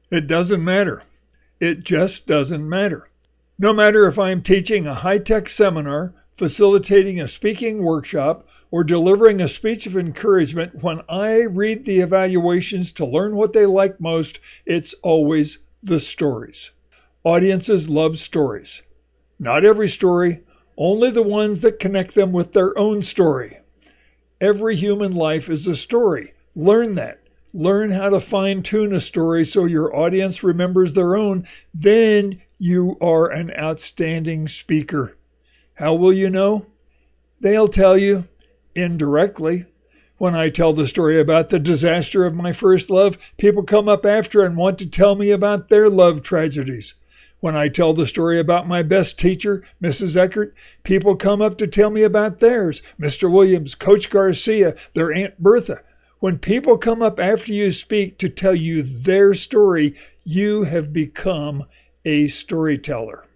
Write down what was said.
It doesn't matter. It just doesn't matter. No matter if I'm teaching a high-tech seminar, facilitating a speaking workshop, or delivering a speech of encouragement, when I read the evaluations to learn what they like most, it's always the stories. Audiences love stories. Not every story, only the ones that connect them with their own story. Every human life is a story. Learn that. Learn how to fine-tune a story so your audience remembers their own. Then you are an outstanding speaker. How will you know? They'll tell you indirectly. When I tell the story about the disaster of my first love, people come up after and want to tell me about their love tragedies. When I tell the story about my best teacher, Mrs. Eckert, people come up to tell me about theirs, Mr. Williams, Coach Garcia, their Aunt Bertha. When people come up after you speak to tell you their story, you have become a storyteller.